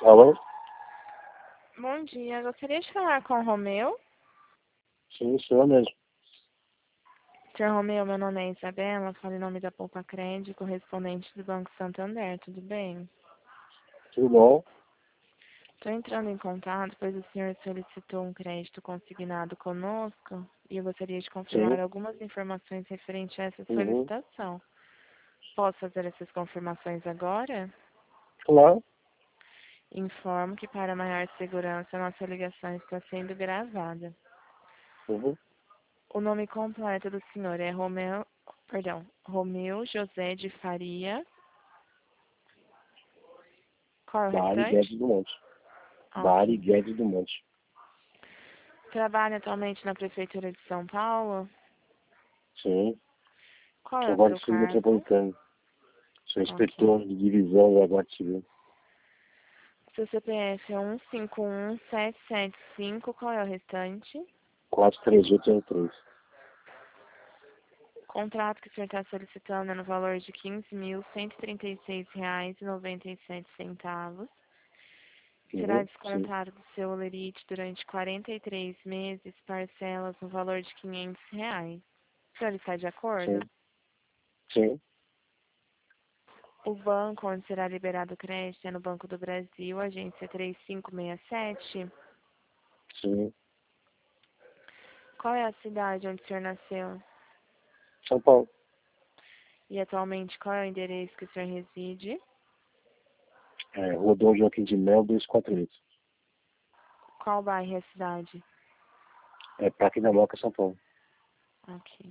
Alô? Bom dia, gostaria de falar com o Romeu. Sim, sou eu mesmo. Senhor Romeu, meu nome é Isabela, falo em nome da Poupa Crédito, correspondente do Banco Santander, tudo bem? Tudo bom? Estou entrando em contato, pois o senhor solicitou um crédito consignado conosco e eu gostaria de confirmar Sim. algumas informações referentes a essa Uhum. solicitação. Posso fazer essas confirmações agora? Claro. Informo que para maior segurança nossa ligação está sendo gravada. Uhum. O nome completo do senhor é Romeu José de Faria. Qual é o Bari restante? Guedes do Monte. Bari Ok. Guedes do Monte. Trabalha atualmente na Prefeitura de São Paulo? Sim. Qual é Sou o Guarda seu Civil cargo? Metropolitano. Sou Ok. inspetor de divisão da Guarda Civil. Seu CPF é 151775. Qual é o restante? 43803. O contrato que o senhor está solicitando é no valor de R$ 15.136,97. Será Uhum. Sim. descontado do seu holerite durante 43 meses, parcelas no valor de R$ 500. O senhor está de acordo? Sim. Sim. O banco onde será liberado o crédito é no Banco do Brasil, agência 3567. Sim. Qual é a cidade onde o senhor nasceu? São Paulo. E atualmente qual é o endereço que o senhor reside? Rua Dom Joaquim de Mel 248. Qual bairro é a cidade? Parque da Moca, São Paulo. Ok.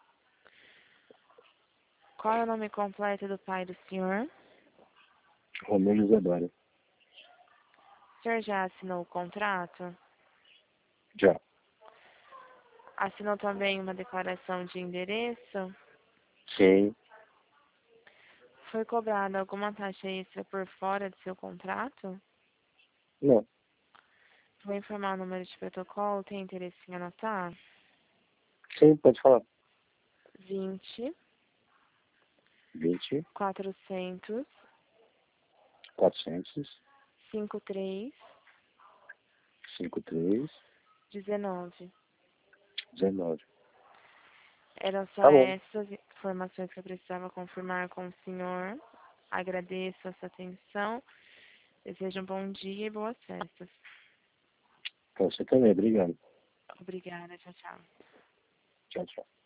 Qual é o nome completo do pai do senhor? Romeu José Bari. O senhor já assinou o contrato? Já. Assinou também uma declaração de endereço? Sim. Foi cobrada alguma taxa extra por fora do seu contrato? Não. Vou informar o número de protocolo, tem interesse em anotar? Sim, pode falar. 20 20, 400 400, 53 53, 19. 19. Eram só Tá bom. essas informações que eu precisava confirmar com o senhor. Agradeço a sua atenção. Desejo um bom dia e boas festas. Pra você também. Obrigado. Obrigada. Tchau, tchau. Tchau, tchau.